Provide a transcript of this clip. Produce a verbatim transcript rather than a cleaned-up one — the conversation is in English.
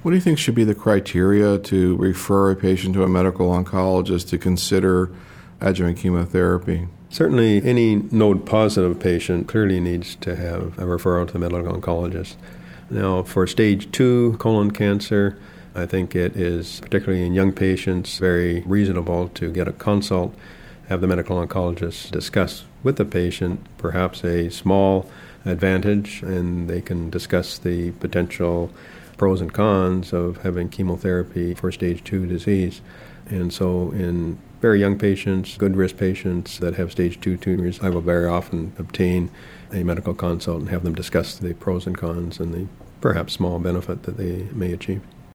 What do you think should be the criteria to refer a patient to a medical oncologist to consider adjuvant chemotherapy? Certainly, any node-positive patient clearly needs to have a referral to a medical oncologist. Now, for stage two colon cancer, I think it is, particularly in young patients, very reasonable to get a consult, have the medical oncologist discuss with the patient perhaps a small advantage, and they can discuss the potential pros and cons of having chemotherapy for stage two disease. And so in very young patients, good risk patients that have stage two tumors, I will very often obtain a medical consult and have them discuss the pros and cons and the perhaps small benefit that they may achieve.